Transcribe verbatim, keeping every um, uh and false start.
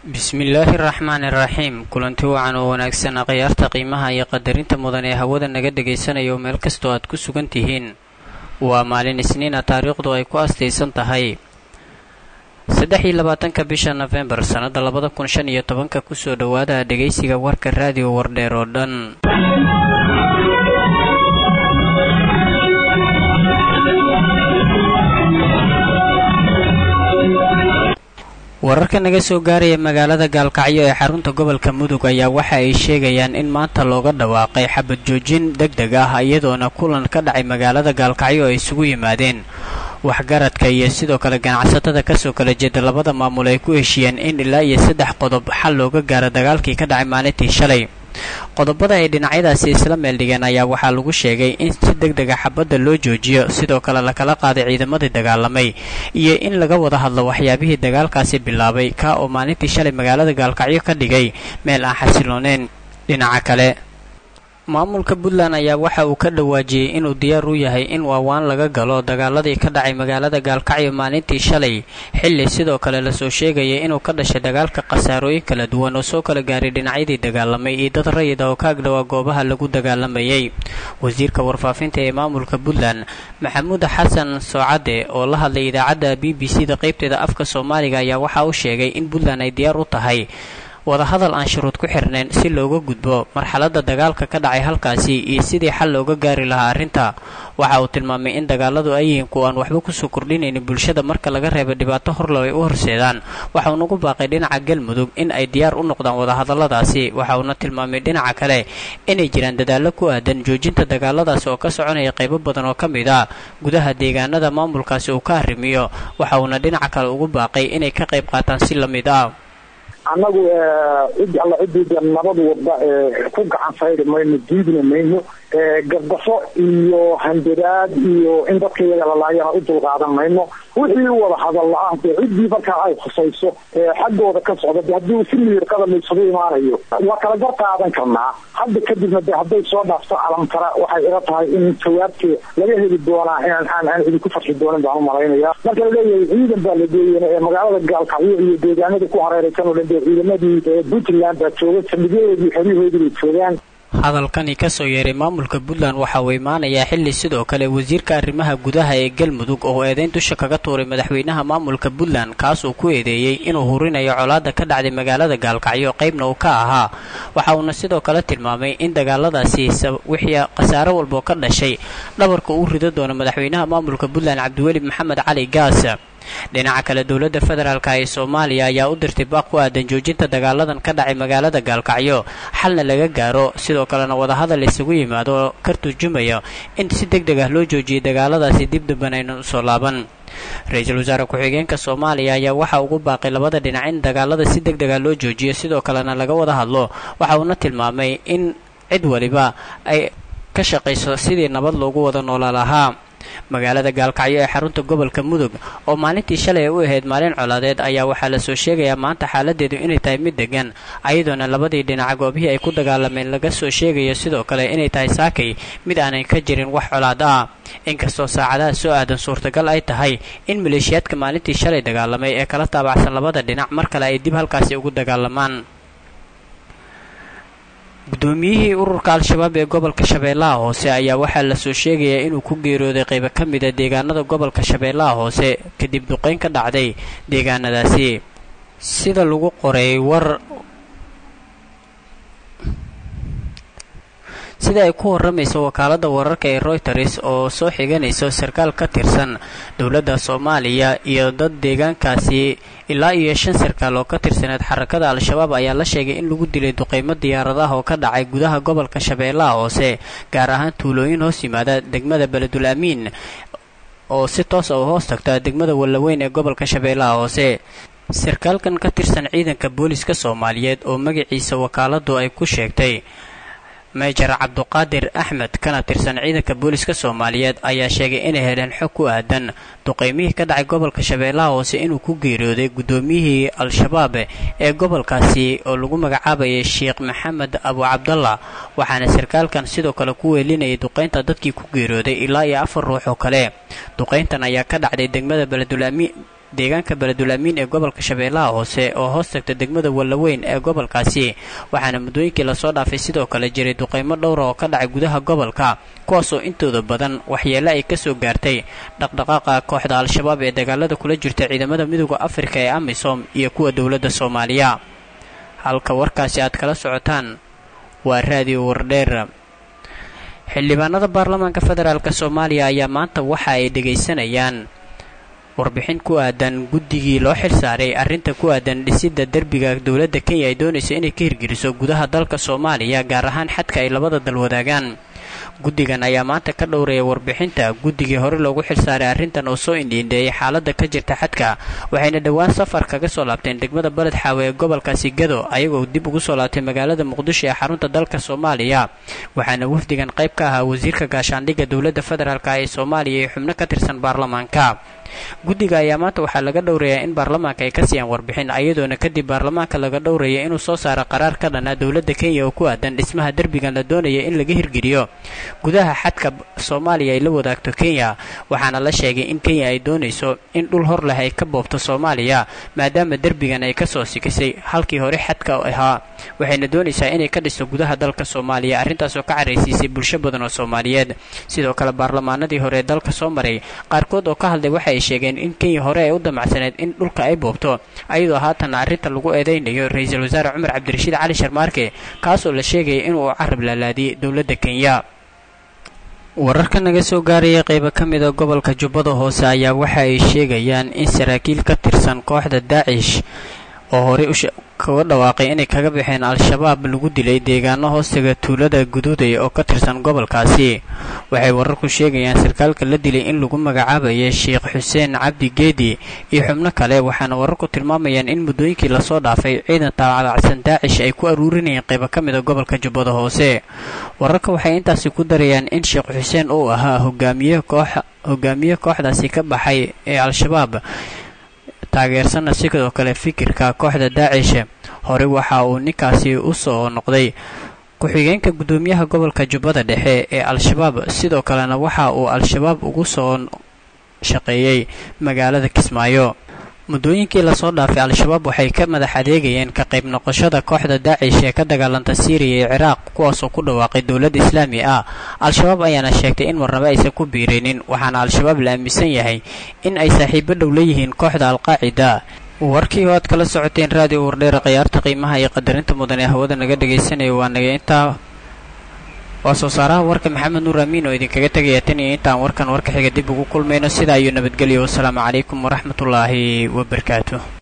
bismillaahi raxmaani raxiim kulanti wacan oo wanaagsan khiyaarta qiimaha iyo qadarinta mudan ee hawada naga dhagaysanayo meel kastoo aad ku sugan tihiin waa maalin isniina taariikhdu ay ku astaysan tahay saddex iyo labaatanka bisha nofembar sannada labada kun shan iyo tobanka kusoo dhowaada dhegaysiga warka raadiyo wardheer oo dhan. wararka naga soo gaaraya magaalada gaalkacyo ee xarunta gobolka mudug ayaa waxa ay sheegayaan in maanta looga dhawaaqay xabad joojin degdeg ah iyadoona kulan ka dhacay magaalada gaalkacyo ay isugu yimaadeen waxgaradka iyo sidoo kale ganacsatada kasoo kala jeeda labada maamul ay ku heshiiyeen in ilaa iyo saddex qodob xal looga gaaro dagaalkii ka dhacay maalintii shalay. qodobada ay dhinacyadaasi isla meel dhigeen ayaa waxaa lagu sheegay in si degdega xabadda loo joojiyo sidoo kale lakala qaaday ciidamadii dagaalamay iyo in laga wada hadlo waxyaabihii dagaalkaasi bilaabay ka oo maalintii shalay magaalada gaalkacyo ka dhigay meel aan xasilooneen. dhinaca kale maamulka puntland ayaa waxa uu ka dhawaajiyey inuu diyaar u yahay in waawaan laga galo dagaaladii ka dhacay magaalada gaalkacyo maalintii shalay xilli sidoo kale lasoo sheegayay inuu ka dhashay dagaalka khasaarooyin kala duwan oo soo kala gaaray dhinacyadii dagaalamay iyo dad rayid oo ka agdhowaa goobaha lagu dagaalamayay. wasiirka warfaafinta ee maamulka puntland maxamuud xasan soocade oo la hadlay idaacadda b b c da qaybteeda afka soomaaliga ayaa waxa uu sheegay in puntland ay diyaar u tahay wadahadal aan shuruud ku xirnayn si looga gudbo marxaladda dagaalka ka dhacay halkaasi iyo sidii xal looga gaari lahaa arrinta. waxa uu tilmaamay in dagaaladu ay yihiin kuwa aan waxba kusoo kordhinaynin bulshada marka laga reebo dhibaato horlow ay u horseedaan. waxa uu nagu baaqay dhinaca galmudug in ay diyaar u noqdaan wadahadalladaasi. waxa uuna tilmaamay dhinaca kale inay jiraan dadaallo ku aadan joojinta dagaaladaasi oo ka soconaya qaybo badan oo ka mid ah gudaha deegaanada maamulkaasi uu ka arrimiyo. waxa uuna dhinaca kale ugu baaqay inay ka qayb qaataan si la mid ah. annagu cid alla ciddii nabad wadda ku gacan sayri mayno diidna mayno gardafo iyo handiraad iyo in dadka iyaga lalaayana u dulqaadan mayno. wixii wada hadal la-aan dee ciddii markaa ay khusayso xaggooda ka socda de haddii si miyirqada laysugu imaanayo waa kala gar qaadan karnaa. hadda kadibna de hadday soo dhaafto calamkara waxay ila tahay in jawaabtee laga heli doonaa inaan aan aan idinku farxi doonin baan u malaynaya. marka laleeyahay ciidan baa la geeyana ee magaalada gaalkacyo iyo deegaanada ku hareeraysan oo dhan dee ciidamadii puntland baa jooga saldhigyadoodii xeryahoodii bay joogaan. hadalkani kasoo yeeray maamulka puntland waxa uu imaanayaa xilli sidoo kale wasiirka arrimaha gudaha ee galmudug oo eedayn dusha kaga tuuray madaxweynaha maamulka puntland kaas uu ku eedeeyey inuu hurinayo colaadda ka dhacday magaalada gaalkacyo qaybna uu ka ahaa. waxa uuna sidoo kale tilmaamay in dagaaladaasi wixii khasaaro walboo ka dhashay dhabarka uu rido doono madaxweynaha maamulka puntland cabdiweli maxamed cali gaas. dhinaca kale dowladda federaalka ee soomaaliya ayaa u dirtay baaq ku aadan joojinta dagaaladan ka dhacay magaalada gaalkacyo xalna laga gaaro sidoo kalena wadahadal isugu yimaado oo ka turjumaya in si degdeg ah loo joojiyay dagaaladaasi dib damban aynan usoo laaban. ra-iisul wasaare ku-xigeenka soomaaliya ayaa waxa ugu baaqay labada dhinac in dagaalada si degdeg ah loo joojiyo sidoo kalena laga wada hadlo. waxa uuna tilmaamay in cid waliba ay ka shaqayso sidii nabad loogu wada noolaa lahaa. magaalada gaalkacyo ee xarunta gobolka mudug oo maalintii shalay u ahayd maalin colaadeed ayaa waxaa lasoo sheegayaa maanta xaaladeedu inay tahay mid degan ayadoona labadii dhinaca goobihii ay ku dagaalameen laga soo sheegayo sidoo kale inay tahay saakay mid aanay ka jirin wax colaad ah. inkastoo saacadaha soo aadan suurtagal ay tahay in maleeshiyaadka maalintii shalay dagaalamay ee kala taabacsan labada dhinac mar kale ay dib halkaasi ugu dagaalamaan. gudoomiyihii ururka al-shabaab ee gobolka shabeellaha hoose ayaa waxaa lasoo sheegayaa inuu ku geeriyooday qaybo ka mid a deegaanada gobolka shabeellaha hoose kadib duqeyn ka dhacday deegaanadaasi. sida lagu qoray war sida ay ku waramayso wakaaladda wararka ee Reuters oo soo xiganayso sarkaal ka tirsan dowladda Soomaaliya iyo dad deegaankaasi ilaa iyo shan sarkaal oo ka tirsaneed xarakada al-shabaab ayaa la sheegay in lagu dilay duqeymo diyaaradaha oo ka dhacay gudaha gobolka shabeellaha hoose gaar ahaan tuulooyin hoos yimaada degmada Beledul Amiin oo si toos ah u hoos tagta degmada Wallaweyn ee gobolka shabeellaha hoose. sarkaalkan ka tirsan ciidanka booliska Soomaaliyeed oo magaciisa wakaaladdu ay ku sheegtay meejar cabduqaadir axmed kana tirsan ciidanka booliska Soomaaliyeed ayaa sheegay inay heleen xog ku aadan duqeymihii ka dhacay gobolka shabeellaha hoose inuu ku geeriyooday gudoomiyihii al-shabaab ee gobolkaasi oo lagu magacaabayay sheekh maxamed abu cabdalla. waxaana sarkaalkan sidoo kale ku weelinayay duqeynta dadkii ku geeriyooday ilaa iyo afar ruux oo kale. duqeyntan ayaa ka dhacday degmada Beledul Amiin deegaanka Beledul Amiin ee gobolka Shabeellaha Hoose oo hoos tagta degmada Wallaweyn ee gobolkaasi waxaana muddooyinkii la soo dhaafay sidoo kale jiray duqeymo dhowr oo ka dhacay gudaha gobolka kuwaas oo intooda badan waxyeelo ay ka soo gaartay dhaqdhaqaaqa kooxda al-shabaab ee dagaalada kula jirta ciidamada midowga Afrika ee AMISOM iyo kuwa dawladda Soomaaliya halka warkaasi aad kala socotaan waa raadiyo wardheer xildhibaanada baarlamaanka federaalka Soomaaliya ayaa maanta waxa ay dhageysanayaan warbixin ku aadan guddigii loo xilsaaray arrinta ku aadan dhisidda derbiga dawladda Kenya ay doonayso inay ka hirgeliso gudaha dalka Soomaaliya gaar ahaan xadka ay labada dal wadaagaan guddigan ayaa maanta ka dhowreeyay warbixinta guddigii hore loogu xilsaaray arrintan oo soo indhiindheeyay xaaladda ka jirta xadka waxayna dhowaan safar kaga soo laabteen degmada Balad Xaawe ee gobolkaasi Gado ayagoo dib ugu soo laabtay magaalada Muqdisho ee xarunta dalka Soomaaliya waxaana wafdigan qayb ka ahaa wasiirka gaashaandhigga dawladda federaalka ee Soomaaliya iyo xubno ka tirsan baarlamaanka guddiga ayaa maanta waxaa laga dhowreeyaa in baarlamaanka ay ka siiyaan warbixin ayadoona kadib baarlamaanka laga dhowreeya inuu soo saaro qaraar ka dhana dawladda Kenya oo ku aadan dhismaha derbigan la doonaya in laga hirgeliyo gudaha xadka Soomaaliya ay la wadaagto Kenya waxaana la sheegay in Kenya ay doonayso in dhul hor leh ay ka boobto Soomaaliya maadaama derbigan ay ka soo sikisay halkii hore xadka ahaa waxayna doonaysaa inay ka dhisto gudaha dalka Soomaaliya arrintaas oo ka careysiisay bulsho badan oo Soomaaliyeed sidoo kale baarlamaanadii hore ee dalka soo maray qaarkood oo ka hadlay waxa ay sheegeen in Kenya hore ay u damacsaneed in dhulka ay boobto ayadoo haatan arrinta lagu eedeynayo ra'iisul wasaare Cumar Cabdirashiid Cali Sharmaarke kaas oo la sheegay inuu carab laalaadiyay dawladda Kenya wararka naga soo gaaraya qaybo ka mid ah gobolka Jubbada Hoose ayaa waxa ay sheegayaan in saraakiil ka tirsan kooxda Daesh oo hore kaga dhawaaqay inay kaga baxeen al-shabaab lagu dilay deegaano hoostiga tuulada Guduuday oo ka tirsan gobolkaasi waxay wararku sheegayaan sarkaalka la dilay in lagu magacaabayo Sheekh Xuseen Cabdi Geedi iyo xubno kale waxaana wararku tilmaamayaan in muddooyinkii la soo dhaafay ciidan taabacsan Daesh ay ku aruurinayeen qaybo ka mid ah gobolka Jubbada Hoose wararka waxay intaasi ku darayaan in Sheekh Xuseen uu ahaa hogaamiye koox hogaamiye kooxdaasi ka baxay ee al-shabaab taageersana sidoo kale fikirka kooxda Daesh hore waxa uu ninkaasi u soo noqday ku-xigeenka gudoomiyaha gobolka Jubbada Dhexe ee al-shabaab sidoo kalena waxa uu al-shabaab ugu soo shaqeeyay magaalada Kismaayo muddooyinkii la soo dhaafay al-shabaab waxay ka madax adeegayeen ka qayb noqoshada kooxda Daesh ee ka dagaalanta Syria iyo Ciraaq kuwaas oo ku dhawaaqay dawlad Islaami ah al-shabaab ayaana sheegtay in marnaba aysan ku biirinin waxaana al-shabaab la aaminsan yahay in ay saaxiibo dhow leeyihiin kooxda al-Qaacida warkii oo aad kala socoteen raadiyo wardheer qiyaarta qiimaha iyo qadarinta mudan ee hawada naga dhageysanaya waa naga intaa waa soo saaraha warka Maxamed Nuur Amiin oo idinkaga tagaya tan iyo intaan warkan warka xiga dib ugu kulmayno sidaa iyo nabadgelyo wassalaamu calaykum waraxmatullaahi wabarakaatuh